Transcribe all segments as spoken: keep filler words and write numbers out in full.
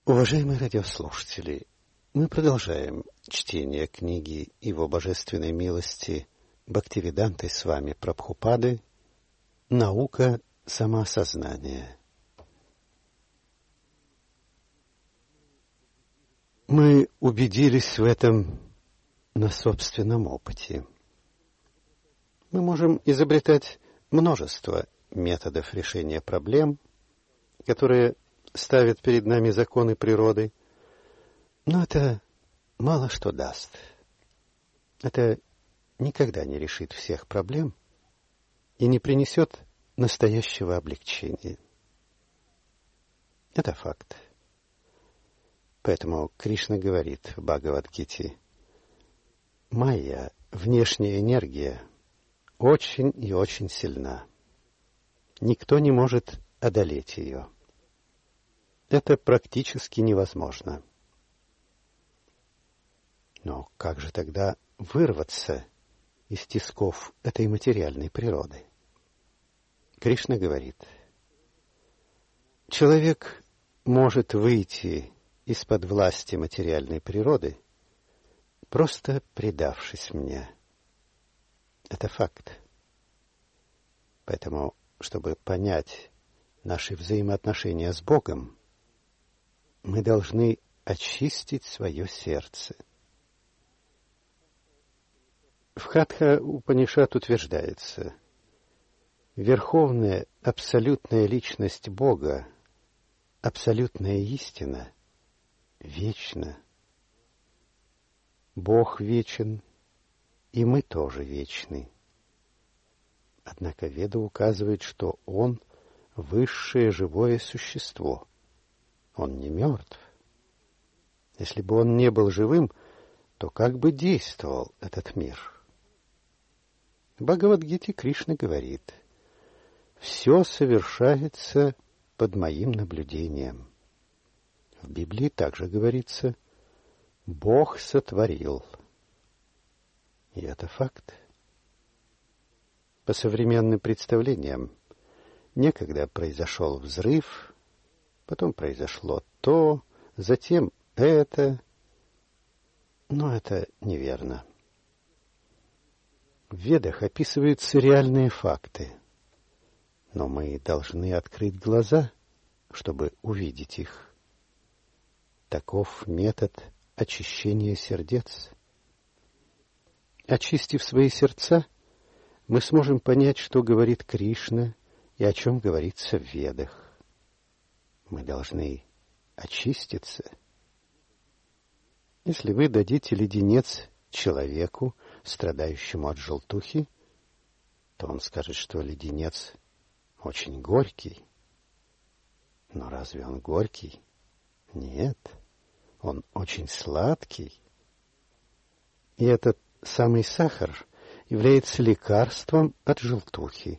Уважаемые радиослушатели, мы продолжаем чтение книги Его Божественной милости Бхактивиданты Свами Прабхупады «Наука самоосознания». Мы убедились в этом на собственном опыте. Мы можем изобретать множество методов решения проблем, которые ставят перед нами законы природы, но это мало что даст. Это никогда не решит всех проблем и не принесет настоящего облегчения. Это факт. Поэтому Кришна говорит в Бхагавад-гите: «Майя, внешняя энергия, очень и очень сильна. Никто не может одолеть ее. Это практически невозможно». Но как же тогда вырваться из тисков этой материальной природы? Кришна говорит: человек может выйти из-под власти материальной природы, просто предавшись мне. Это факт. Поэтому, чтобы понять наши взаимоотношения с Богом, мы должны очистить свое сердце. В Катха Упанишад утверждается: верховная абсолютная личность Бога, абсолютная истина, вечна. Бог вечен, и мы тоже вечны. Однако Веда указывает, что Он — высшее живое существо. Он не мертв. Если бы Он не был живым, то как бы действовал этот мир? В Бхагавад-гите Кришна говорит: «Все совершается под моим наблюдением». В Библии также говорится: «Бог сотворил». И это факт. По современным представлениям, некогда произошел взрыв, потом произошло то, затем это, но это неверно. В Ведах описываются реальные факты, но мы должны открыть глаза, чтобы увидеть их. Таков метод очищения сердец. Очистив свои сердца, мы сможем понять, что говорит Кришна и о чем говорится в Ведах. Мы должны очиститься. Если вы дадите леденец человеку, страдающему от желтухи, то он скажет, что леденец очень горький. Но разве он горький? Нет, он очень сладкий. И этот самый сахар является лекарством от желтухи.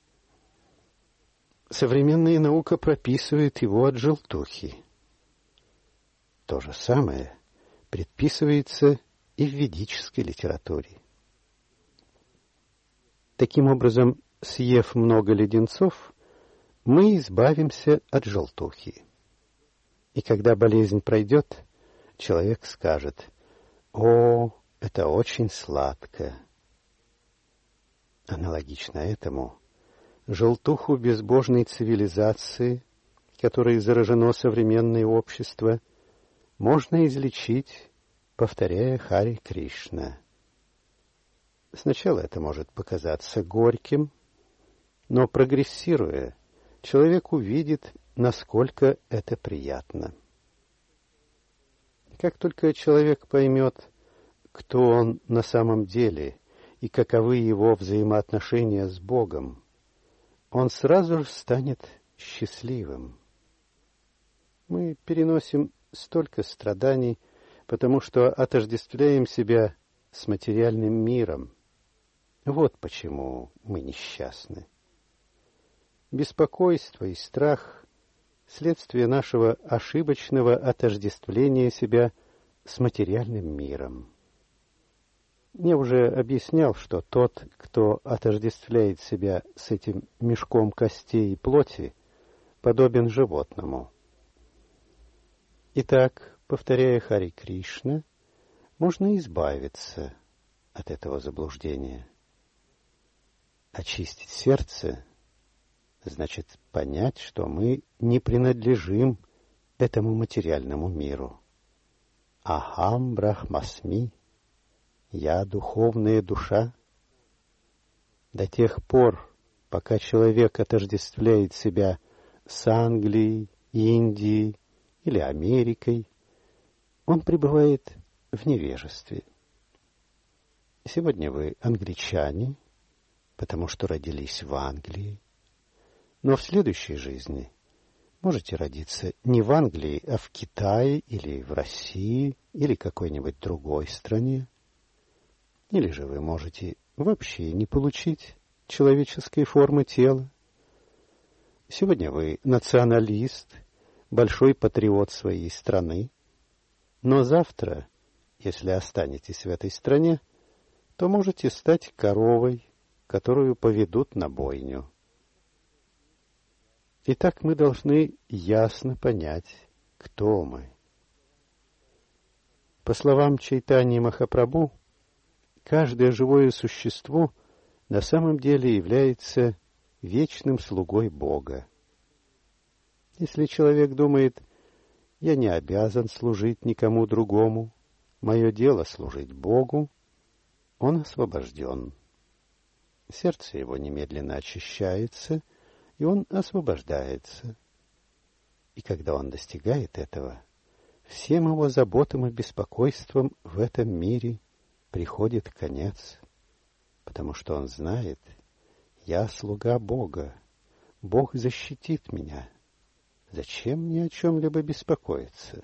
Современная наука прописывает его от желтухи. То же самое предписывается и в ведической литературе. Таким образом, съев много леденцов, мы избавимся от желтухи. И когда болезнь пройдет, человек скажет: «О, это очень сладко». Аналогично этому, желтуху безбожной цивилизации, которой заражено современное общество, можно излечить, повторяя Харе Кришна. Сначала это может показаться горьким, но прогрессируя, человек увидит, насколько это приятно. Как только человек поймет, кто он на самом деле и каковы его взаимоотношения с Богом, он сразу же станет счастливым. Мы переносим столько страданий, потому что отождествляем себя с материальным миром. Вот почему мы несчастны. Беспокойство и страх — следствие нашего ошибочного отождествления себя с материальным миром. Я уже объяснял, что тот, кто отождествляет себя с этим мешком костей и плоти, подобен животному. Итак, повторяя Хари Кришна, можно избавиться от этого заблуждения. Очистить сердце значит понять, что мы не принадлежим этому материальному миру. Ахам брахмасми, я духовная душа. До тех пор, пока человек отождествляет себя с Англией, Индией или Америкой, он пребывает в невежестве. Сегодня вы англичане, потому что родились в Англии, но в следующей жизни можете родиться не в Англии, а в Китае или в России или какой-нибудь другой стране. Или же вы можете вообще не получить человеческой формы тела. Сегодня вы националист, большой патриот своей страны, но завтра, если останетесь в этой стране, то можете стать коровой, которую поведут на бойню. Итак, мы должны ясно понять, кто мы. По словам Чайтаньи Махапрабху, каждое живое существо на самом деле является вечным слугой Бога. Если человек думает, я не обязан служить никому другому, мое дело служить Богу, он освобожден. Сердце его немедленно очищается, и он освобождается. И когда он достигает этого, всем его заботам и беспокойствам в этом мире приходит конец, потому что он знает, я слуга Бога, Бог защитит меня. Зачем мне о чем-либо беспокоиться?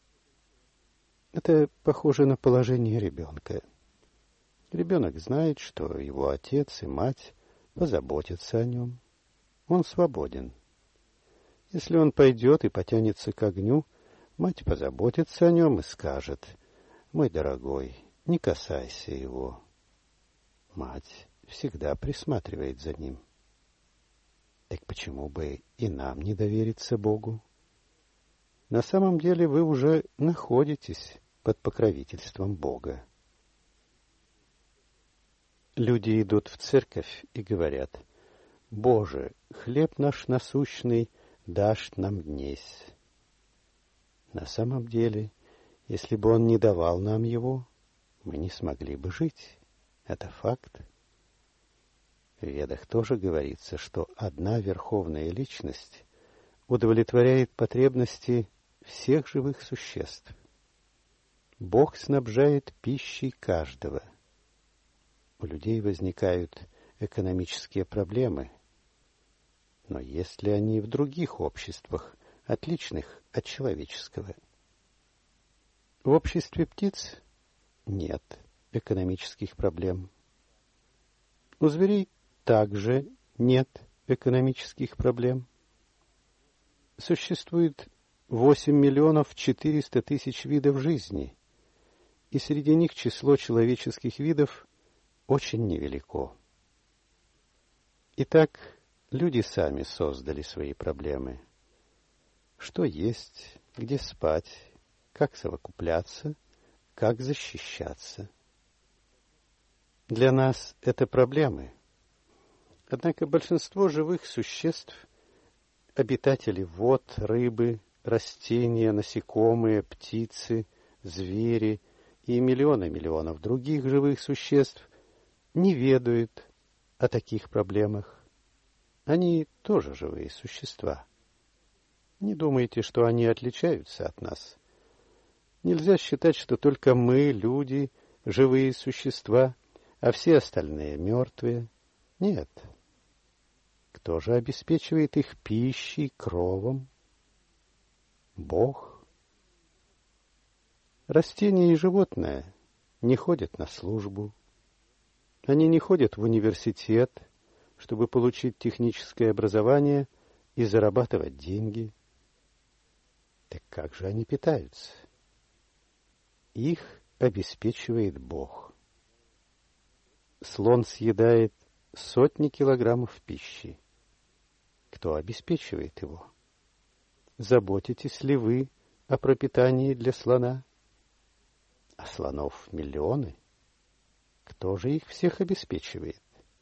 Это похоже на положение ребенка. Ребенок знает, что его отец и мать позаботятся о нем. Он свободен. Если он пойдет и потянется к огню, мать позаботится о нем и скажет: «Мой дорогой, не касайся его». Мать всегда присматривает за ним. Так почему бы и нам не довериться Богу? На самом деле вы уже находитесь под покровительством Бога. Люди идут в церковь и говорят: «Боже, хлеб наш насущный дашь нам днесь». На самом деле, если бы Он не давал нам его, мы не смогли бы жить. Это факт. В Ведах тоже говорится, что одна верховная личность удовлетворяет потребности всех живых существ. Бог снабжает пищей каждого. У людей возникают экономические проблемы, но есть ли они в других обществах, отличных от человеческого? В обществе птиц нет экономических проблем. У зверей также нет экономических проблем. Существует восемь миллионов четыреста тысяч видов жизни, и среди них число человеческих видов очень невелико. Итак, люди сами создали свои проблемы. Что есть, где спать, как совокупляться, как защищаться. Для нас это проблемы. Однако большинство живых существ, обитатели вод, рыбы, растения, насекомые, птицы, звери и миллионы миллионов других живых существ не ведают о таких проблемах. Они тоже живые существа. Не думайте, что они отличаются от нас. Нельзя считать, что только мы, люди, живые существа, а все остальные мертвые. Нет. Кто же обеспечивает их пищей, кровом? Бог. Растения и животные не ходят на службу. Они не ходят в университет, чтобы получить техническое образование и зарабатывать деньги. Так как же они питаются? Их обеспечивает Бог. Слон съедает сотни килограммов пищи. Кто обеспечивает его? Заботитесь ли вы о пропитании для слона. А слонов миллионы. Кто же их всех обеспечивает?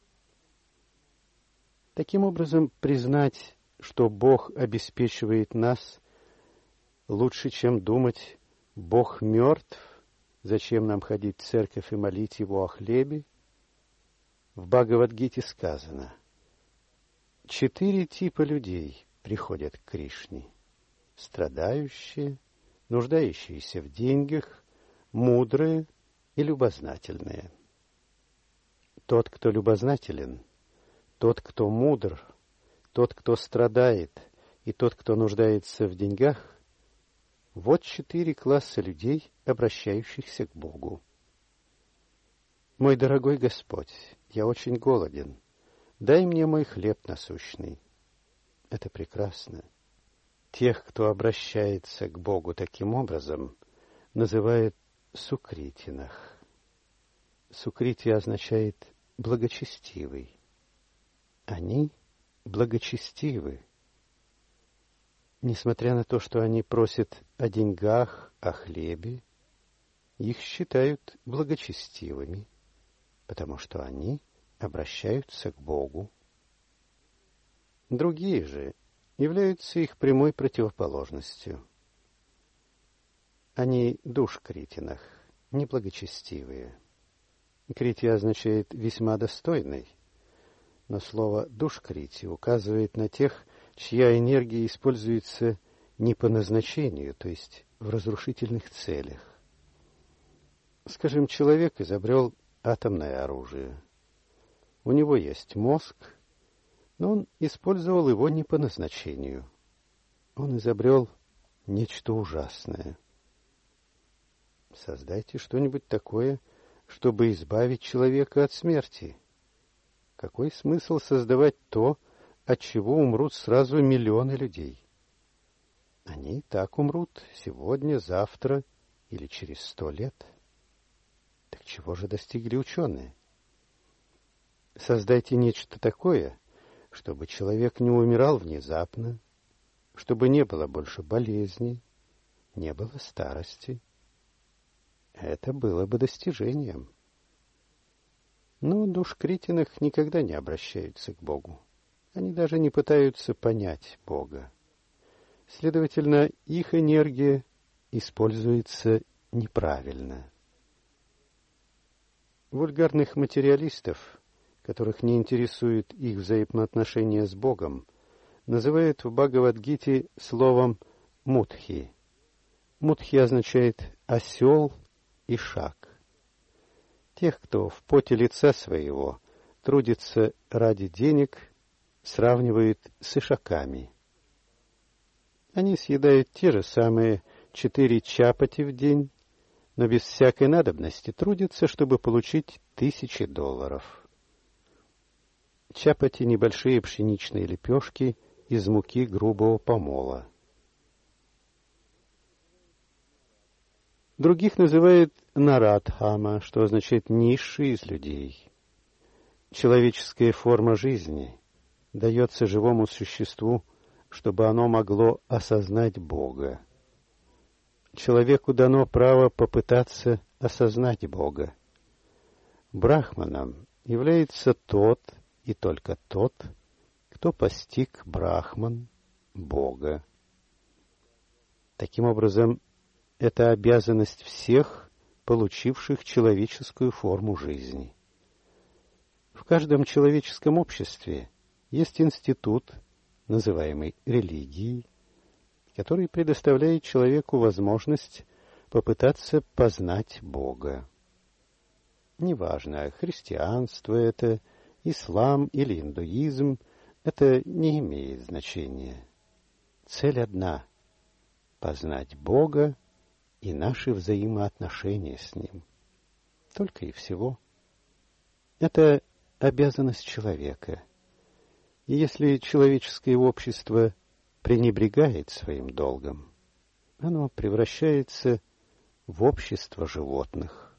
Таким образом, признать, что Бог обеспечивает нас, лучше, чем думать, Бог мертв, зачем нам ходить в церковь и молить Его о хлебе? В Бхагавад-гите сказано, четыре типа людей приходят к Кришне: страдающие, нуждающиеся в деньгах, мудрые и любознательные. Тот, кто любознателен, тот, кто мудр, тот, кто страдает, и тот, кто нуждается в деньгах, вот четыре класса людей, обращающихся к Богу. Мой дорогой Господь, я очень голоден. Дай мне мой хлеб насущный. Это прекрасно. Тех, кто обращается к Богу таким образом, называют сукритинах. Сукрити означает благочестивый. Они благочестивы. Несмотря на то, что они просят о деньгах, о хлебе, их считают благочестивыми, потому что они обращаются к Богу. Другие же являются их прямой противоположностью. Они душкритинах, неблагочестивые. Крити означает «весьма достойный», но слово «душкрити» указывает на тех, чья энергия используется не по назначению, то есть в разрушительных целях. Скажем, человек изобрел атомное оружие. У него есть мозг, но он использовал его не по назначению. Он изобрел нечто ужасное. Создайте что-нибудь такое, чтобы избавить человека от смерти. Какой смысл создавать то, от чего умрут сразу миллионы людей? Они и так умрут сегодня, завтра или через сто лет. Так чего же достигли ученые? Создайте нечто такое, чтобы человек не умирал внезапно, чтобы не было больше болезней, не было старости. Это было бы достижением. Но душкритинах никогда не обращаются к Богу. Они даже не пытаются понять Бога. Следовательно, их энергия используется неправильно. Вульгарных материалистов, которых не интересует их взаимоотношения с Богом, называют в Бхагавад-гите словом «мудхи». Мудхи означает «осел» и «шаг». Тех, кто в поте лица своего трудится ради денег, сравнивают с ишаками. Они съедают те же самые четыре чапати в день, но без всякой надобности трудятся, чтобы получить тысячи долларов. Чапати — небольшие пшеничные лепешки из муки грубого помола. Других называют нарадхама, что означает «низший из людей». Человеческая форма жизни дается живому существу, чтобы оно могло осознать Бога. Человеку дано право попытаться осознать Бога. Брахманом является тот и только тот, кто постиг Брахман, Бога. Таким образом, это обязанность всех, получивших человеческую форму жизни. В каждом человеческом обществе есть институт, называемый религией, который предоставляет человеку возможность попытаться познать Бога. Неважно, христианство это, ислам или индуизм, это не имеет значения. Цель одна — познать Бога и наши взаимоотношения с Ним. Только и всего. Это обязанность человека. И если человеческое общество пренебрегает своим долгом, оно превращается в общество животных.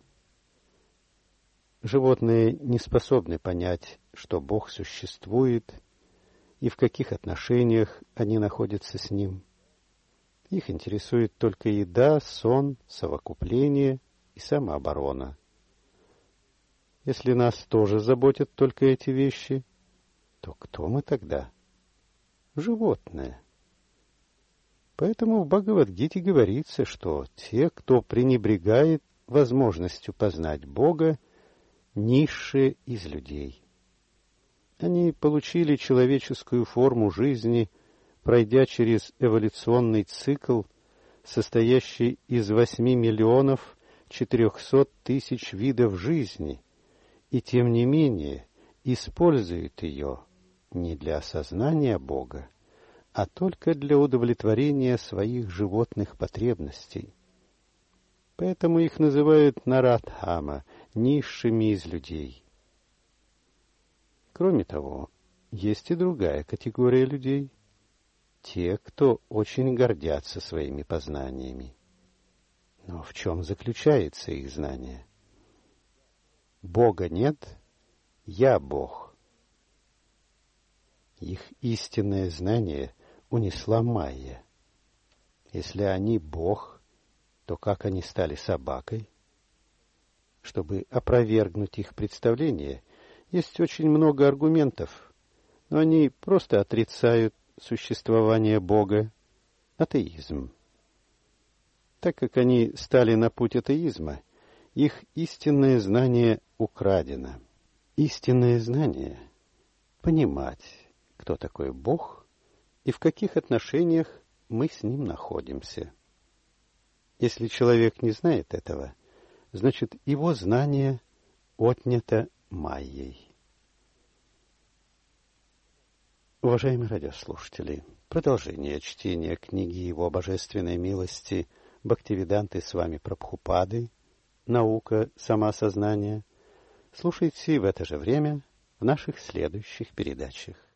Животные не способны понять, что Бог существует и в каких отношениях они находятся с Ним. Их интересует только еда, сон, совокупление и самооборона. Если нас тоже заботят только эти вещи, то кто мы тогда? Животные. Поэтому в Бхагавад-гите говорится, что те, кто пренебрегает возможностью познать Бога, низшие из людей. Они получили человеческую форму жизни, пройдя через эволюционный цикл, состоящий из восьми миллионов четырехсот тысяч видов жизни, и тем не менее используют ее не для осознания Бога, а только для удовлетворения своих животных потребностей. Поэтому их называют нарадхама, низшими из людей. Кроме того, есть и другая категория людей, те, кто очень гордятся своими познаниями. Но в чем заключается их знание? Бога нет, я Бог. Их истинное знание унесла Майя. Если они Бог, то как они стали собакой? Чтобы опровергнуть их представление, есть очень много аргументов, но они просто отрицают существование Бога, атеизм. Так как они стали на путь атеизма, их истинное знание украдено. Истинное знание — понимать, кто такой Бог и в каких отношениях мы с Ним находимся. Если человек не знает этого, значит, его знание отнято Майей. Уважаемые радиослушатели, продолжение чтения книги Его Божественной милости Бхактивиданты Свами Прабхупады «Наука самосознания» слушайте в это же время в наших следующих передачах.